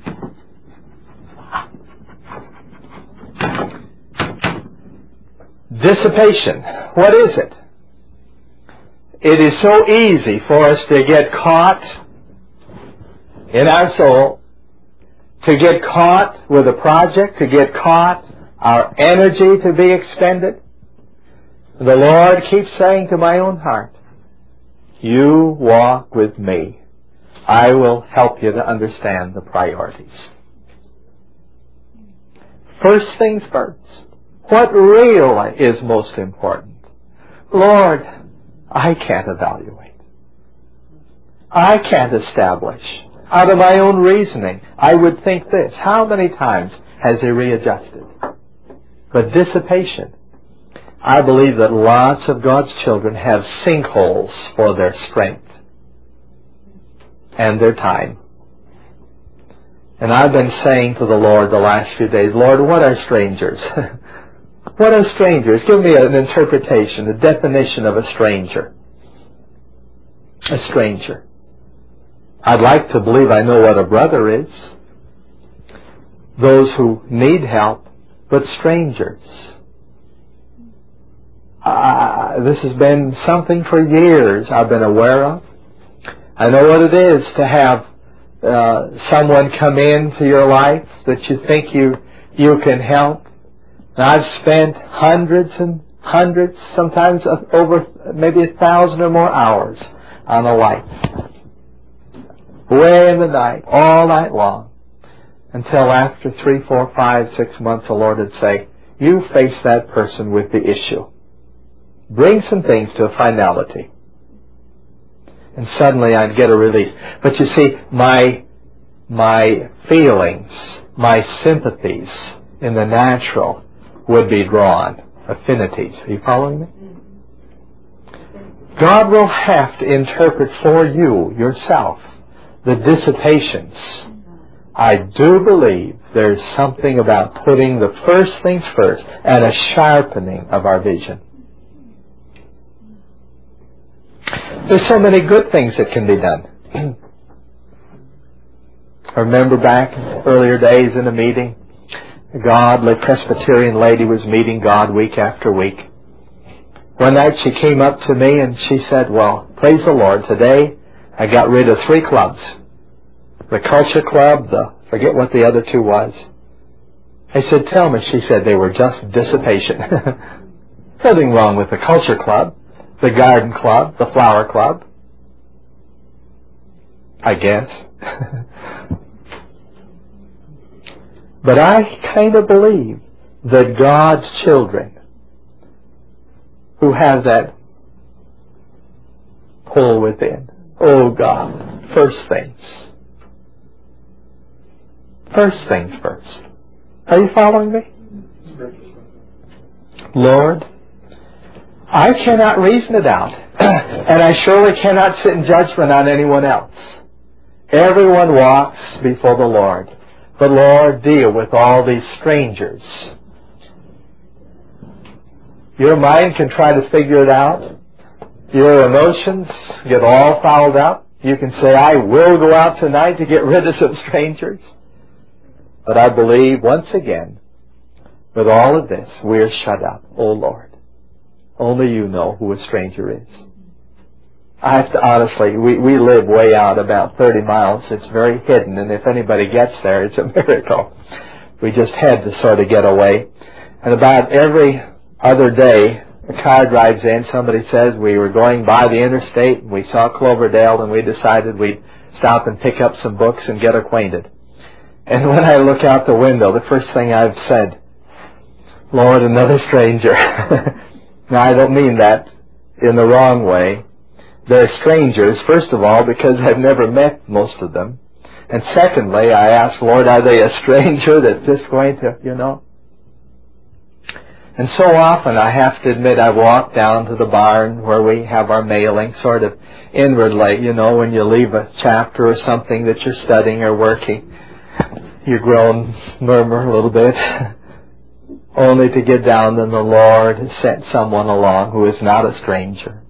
Dissipation. What is it? It is so easy for us to get caught in our soul, to get caught with a project, to get caught, our energy to be expended. The Lord keeps saying to my own heart, you walk with me. I will help you to understand the priorities. First things first. What really is most important? Lord, I can't evaluate. I can't establish. Out of my own reasoning, I would think this. How many times has He readjusted? But dissipation. I believe that lots of God's children have sinkholes for their strength and their time. And I've been saying to the Lord the last few days, Lord, what are strangers? What are strangers? Give me an interpretation, a definition of a stranger. A stranger. I'd like to believe I know what a brother is. Those who need help, but strangers. Uh, this has been something for years I've been aware of. I know what it is to have uh, someone come into your life that you think you you can help. And I've spent hundreds and hundreds, sometimes over maybe a thousand or more hours on a life. Way in the night, all night long, until after three, four, five, six months the Lord would say, you face that person with the issue. Bring some things to a finality. And suddenly I'd get a release. But you see, my my feelings, my sympathies in the natural would be drawn. Affinities. Are you following me? God will have to interpret for you, yourself, the dissipations. I do believe there's something about putting the first things first and a sharpening of our vision. There's so many good things that can be done. I remember back in earlier days in a meeting, a godly Presbyterian lady was meeting God week after week. One night she came up to me and she said, well, praise the Lord, today I got rid of three clubs. The Culture Club, the, forget what the other two was. I said, tell me. She said they were just dissipation. Nothing wrong with the Culture Club, the Garden Club, the Flower Club. I guess. But I kind of believe that God's children who have that pull within, oh God, first things. First things first. Are you following me? Lord, I cannot reason it out, and I surely cannot sit in judgment on anyone else. Everyone walks before the Lord. But Lord, deal with all these strangers. Your mind can try to figure it out. Your emotions get all fouled up. You can say, I will go out tonight to get rid of some strangers. But I believe, once again, with all of this, we're shut up. Oh, Lord, only you know who a stranger is. I have to honestly, we, we live way out about thirty miles. It's very hidden, and if anybody gets there, it's a miracle. We just had to sort of get away. And about every other day, a car drives in, somebody says we were going by the interstate, and we saw Cloverdale, and we decided we'd stop and pick up some books and get acquainted. And when I look out the window, the first thing I've said, Lord, another stranger. Now, I don't mean that in the wrong way. They're strangers, first of all, because I've never met most of them. And secondly, I ask, Lord, are they a stranger that's just going to, you know? And so often I have to admit I walk down to the barn where we have our mailing, sort of inwardly, you know, when you leave a chapter or something that you're studying or working, you groan, murmur a little bit, only to get down and the Lord has sent someone along who is not a stranger.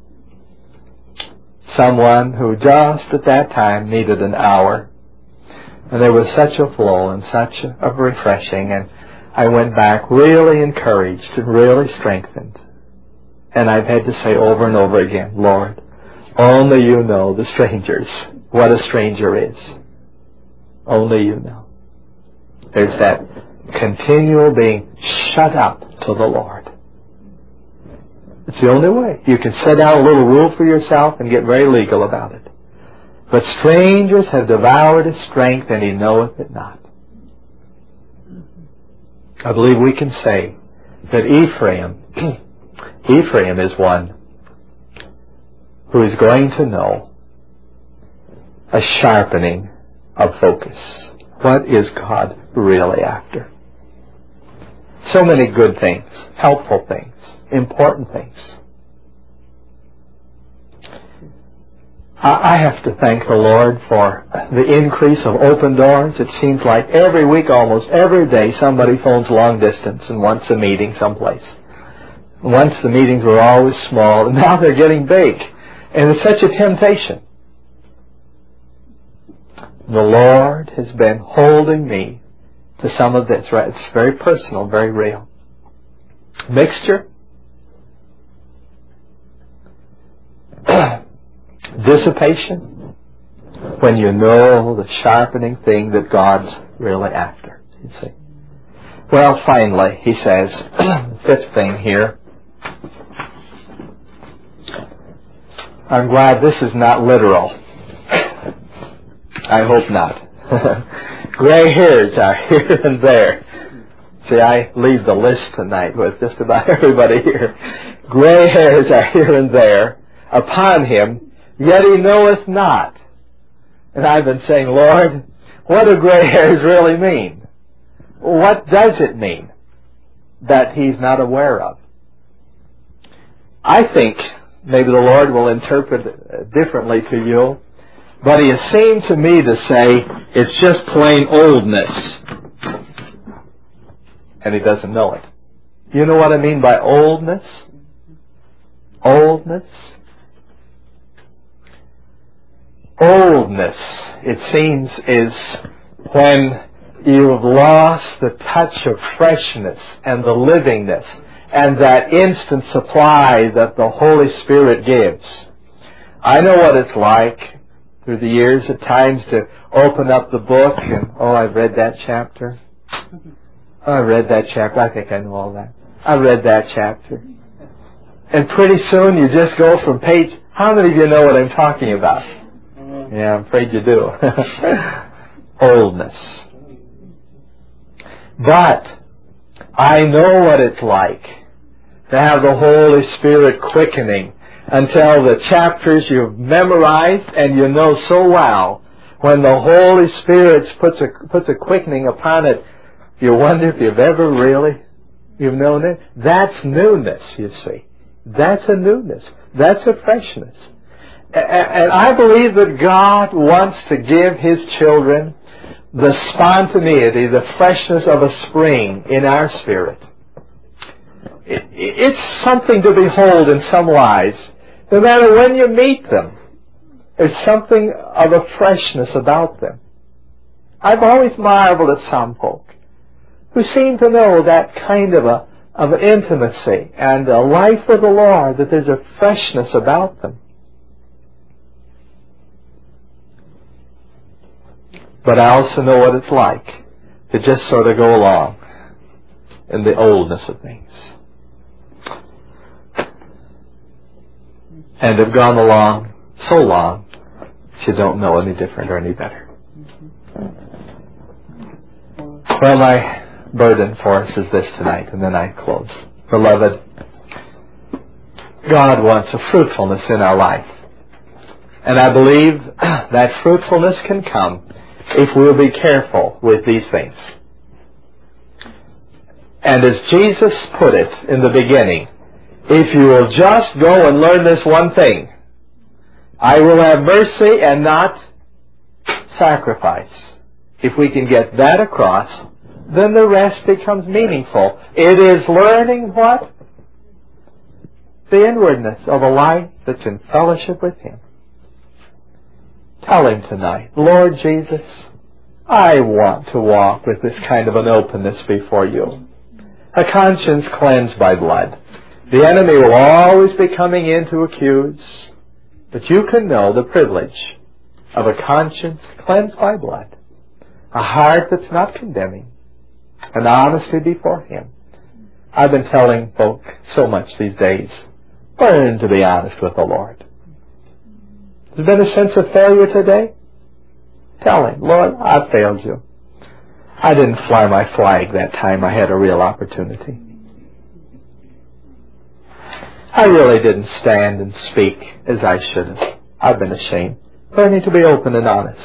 Someone who just at that time needed an hour. And there was such a flow and such a, a refreshing, and I went back really encouraged and really strengthened. And I've had to say over and over again, Lord, only you know the strangers, what a stranger is. Only you know. There's that continual being shut up to the Lord. It's the only way. You can set out a little rule for yourself and get very legal about it. But strangers have devoured his strength, and he knoweth it not. I believe we can say that Ephraim, Ephraim is one who is going to know a sharpening of focus. What is God really after? So many good things, helpful things, important things. I have to thank the Lord for the increase of open doors. It seems like every week, almost every day, somebody phones long distance and wants a meeting someplace. Once the meetings were always small, and now they're getting big. And it's such a temptation. The Lord has been holding me to some of this. Right? It's very personal, very real. Mixture. Dissipation. When you know the sharpening thing that God's really after. You see. Well, finally, he says, fifth thing here. I'm glad this is not literal. I hope not. Gray hairs are here and there. See, I leave the list tonight with just about everybody here. Gray hairs are here and there upon him, yet he knoweth not. And I've been saying, Lord, what do gray hairs really mean? What does it mean that he's not aware of? I think maybe the Lord will interpret it differently to you, but he has seemed to me to say it's just plain oldness, and he doesn't know it. You know what I mean by oldness? Oldness? Oldness, it seems, is when you've lost the touch of freshness and the livingness and that instant supply that the Holy Spirit gives. I know what it's like through the years at times to open up the book and, oh, I've read that chapter. Oh, I read that chapter. I think I know all that. I read that chapter. And pretty soon you just go from page... How many of you know what I'm talking about? Yeah, I'm afraid you do. Oldness. But I know what it's like to have the Holy Spirit quickening until the chapters you've memorized and you know so well, when the Holy Spirit puts a, puts a quickening upon it, you wonder if you've ever really, you've known it. That's newness, you see. That's a newness. That's a freshness. And I believe that God wants to give His children the spontaneity, the freshness of a spring in our spirit. It, it's something to behold in some lives. No matter when you meet them, there's something of a freshness about them. I've always marveled at some folk who seem to know that kind of a of intimacy and a life with the Lord, that there's a freshness about them. But I also know what it's like to just sort of go along in the oldness of things. And have gone along so long that you don't know any different or any better. Well, my burden for us is this tonight, and then I close. Beloved, God wants a fruitfulness in our life. And I believe that fruitfulness can come if we'll be careful with these things. And as Jesus put it in the beginning, if you will just go and learn this one thing, I will have mercy and not sacrifice. If we can get that across, then the rest becomes meaningful. It is learning what? The inwardness of a life that's in fellowship with Him. Tell Him tonight, Lord Jesus, I want to walk with this kind of an openness before You. A conscience cleansed by blood. The enemy will always be coming in to accuse, but You can know the privilege of a conscience cleansed by blood, a heart that's not condemning, an honesty before Him. I've been telling folk so much these days, learn to be honest with the Lord. Has there been a sense of failure today? Tell Him, Lord, I failed You. I didn't fly my flag that time I had a real opportunity. I really didn't stand and speak as I should have. I've been ashamed. Learning to be open and honest.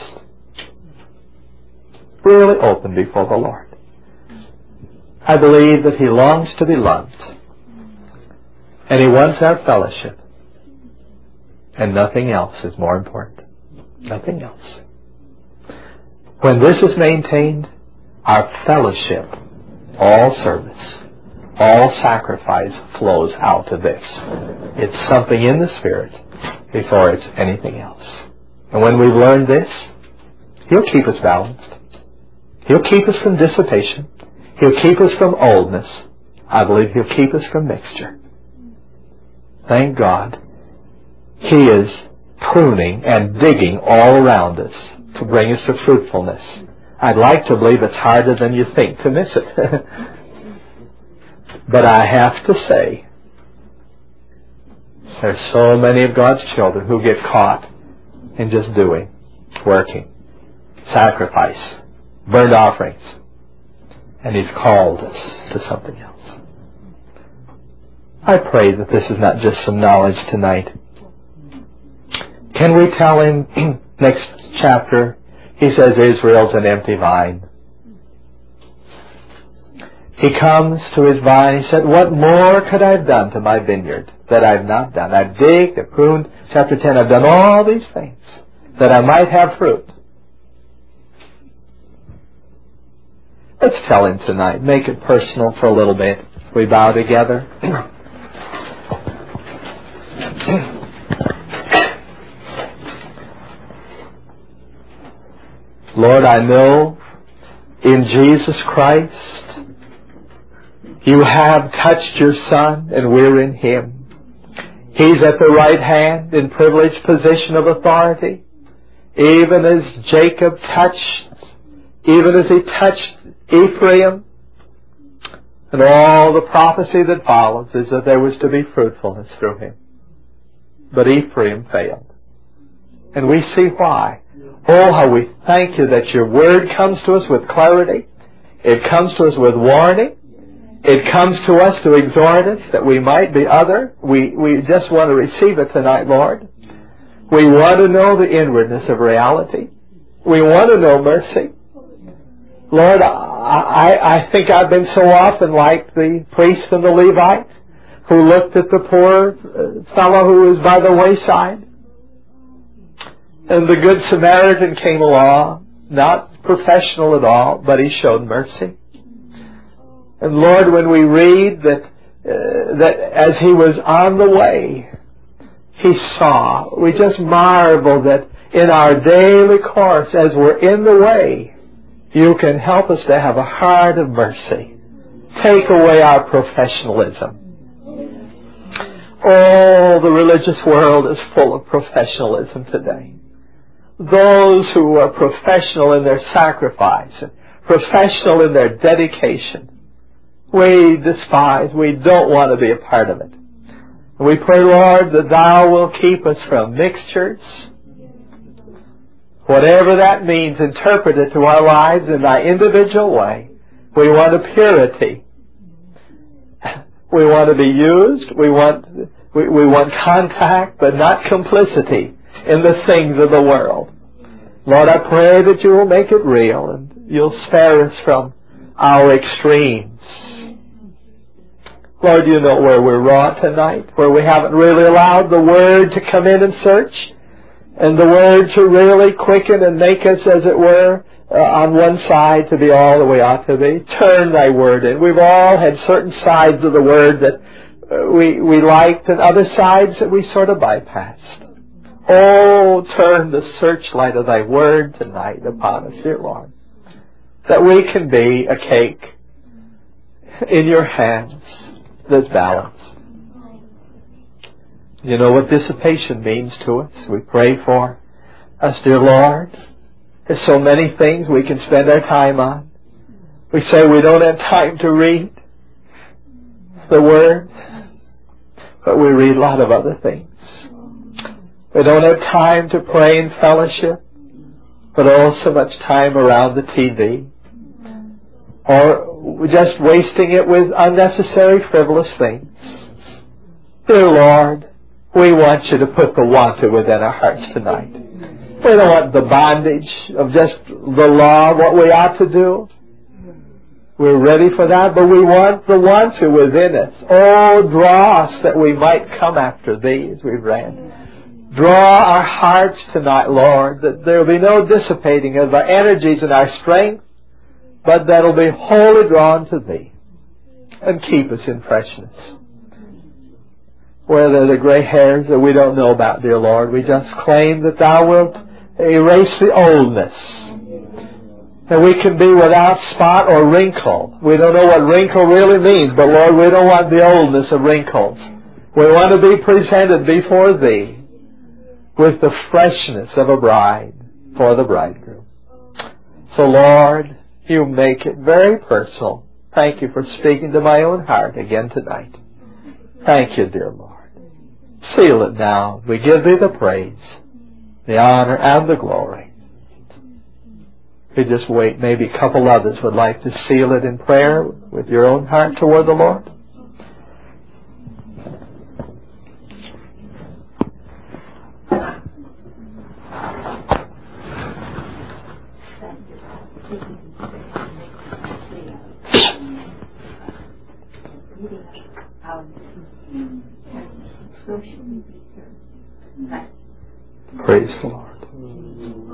Really open before the Lord. I believe that He longs to be loved. And He wants our fellowship. And nothing else is more important. Nothing else. When this is maintained, our fellowship, all service, all sacrifice flows out of this. It's something in the Spirit before it's anything else. And when we've learned this, He'll keep us balanced. He'll keep us from dissipation. He'll keep us from oldness. I believe He'll keep us from mixture. Thank God. He is pruning and digging all around us to bring us to fruitfulness. I'd like to believe it's harder than you think to miss it. But I have to say, there's so many of God's children who get caught in just doing, working, sacrifice, burnt offerings. And He's called us to something else. I pray that this is not just some knowledge tonight. Can we tell Him, next chapter, He says Israel's an empty vine. He comes to His vine, He said, what more could I have done to my vineyard that I've not done? I've digged, I've pruned, chapter ten, I've done all these things that I might have fruit. Let's tell Him tonight. Make it personal for a little bit. We bow together. Lord, I know in Jesus Christ You have touched Your Son and we're in Him. He's at the right hand in privileged position of authority. Even as Jacob touched, even as he touched Ephraim, and all the prophecy that follows is that there was to be fruitfulness through him. But Ephraim failed. And we see why. Oh, how we thank You that Your Word comes to us with clarity. It comes to us with warning. It comes to us to exhort us that we might be other. We, we just want to receive it tonight, Lord. We want to know the inwardness of reality. We want to know mercy. Lord, I, I think I've been so often like the priest and the Levite who looked at the poor fellow who was by the wayside. And the Good Samaritan came along not professional at all, but he showed mercy. And Lord, when we read that, uh, that as he was on the way, he saw, we just marvel that in our daily course, as we're in the way, you can help us to have a heart of mercy. Take away our professionalism. Oh, the religious world is full of professionalism today. Those who are professional in their sacrifice, and professional in their dedication, we despise. We don't want to be a part of it. And we pray, Lord, that Thou will keep us from mixtures. Whatever that means, interpret it to our lives in Thy individual way. We want a purity. We want to be used. We want we, we want contact, but not complicity in the things of the world. Lord, I pray that You will make it real and You'll spare us from our extremes. Lord, You know where we're raw tonight, where we haven't really allowed the Word to come in and search, and the Word to really quicken and make us, as it were, uh, on one side to be all that we ought to be. Turn Thy Word in. We've all had certain sides of the Word that uh, we, we liked, and other sides that we sort of bypassed. Oh, turn the searchlight of Thy Word tonight upon us, dear Lord, that we can be a cake in Your hands that's balanced. You know what dissipation means to us. We pray for us, dear Lord. There's so many things we can spend our time on. We say we don't have time to read the Word, but we read a lot of other things. We don't have time to pray in fellowship, but also much time around the T V. Or we're just wasting it with unnecessary, frivolous things. Dear Lord, we want You to put the wanted within our hearts tonight. We don't want the bondage of just the law, what we ought to do. We're ready for that, but we want the wanted within us. Oh, draw us that we might come after Thee, as we've read. Draw our hearts tonight, Lord, that there will be no dissipating of our energies and our strength, but that will be wholly drawn to Thee and keep us in freshness. Where there are the gray hairs that we don't know about, dear Lord, we just claim that Thou wilt erase the oldness. That we can be without spot or wrinkle. We don't know what wrinkle really means, but Lord, we don't want the oldness of wrinkles. We want to be presented before Thee with the freshness of a bride for the bridegroom. So Lord, You make it very personal. Thank You for speaking to my own heart again tonight. Thank You, dear Lord. Seal it now. We give Thee the praise, the honor, and the glory. We just wait. Maybe a couple others would like to seal it in prayer with your own heart toward the Lord. Praise the Lord.